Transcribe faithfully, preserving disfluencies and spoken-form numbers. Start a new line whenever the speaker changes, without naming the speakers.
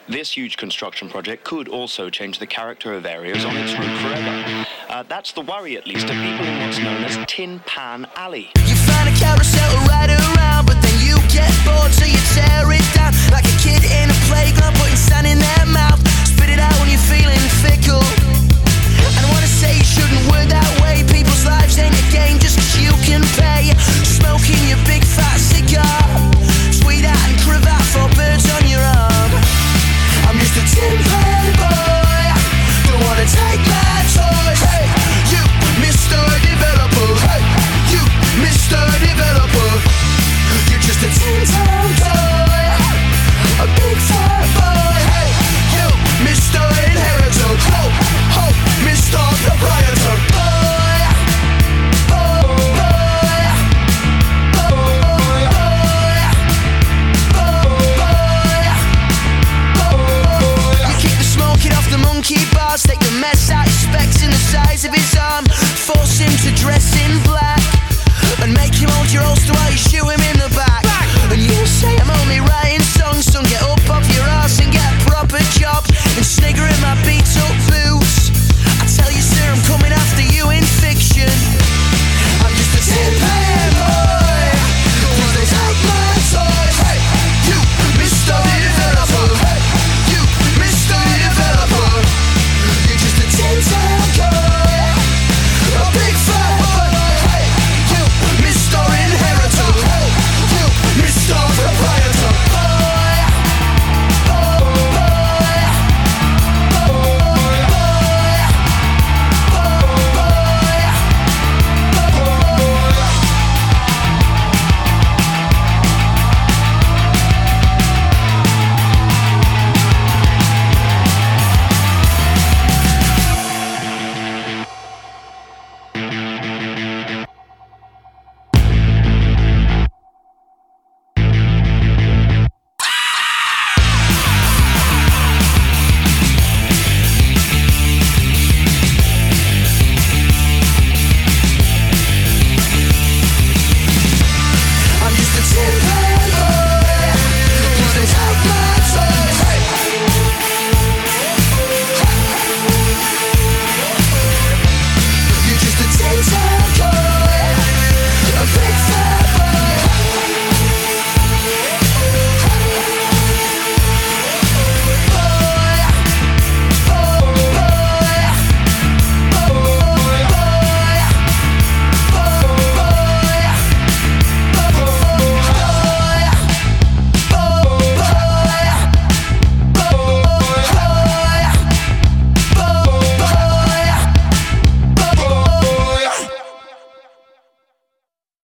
This huge construction project could also change the character of areas on its route forever. Uh, that's the worry, at least, of people in what's known as Tin Pan Alley.
You find a carousel to ride around, but then you get bored, so you tear it down like a kid in a playground, putting sand in their mouth. Spit it out when you're feeling fickle. I don't wanna say you shouldn't work that way. People's lives ain't a game just 'cause you can pay. Smoking your big fat cigar, sweet hat and cravat for birds on your arm. I'm just a tin pan boy, don't wanna take my toys. Hey, you, Mister Developer. Hey, you, Mister Developer. You're just a tin pan toy, a big fat boy. Hey, you, Mister Inheritor. Ho, ho, Mister Proprietor. Boy, boy, boy, boy, boy, boy. You keep the smoking off the monkey bars, take the mess out your specs and the size of his eyes.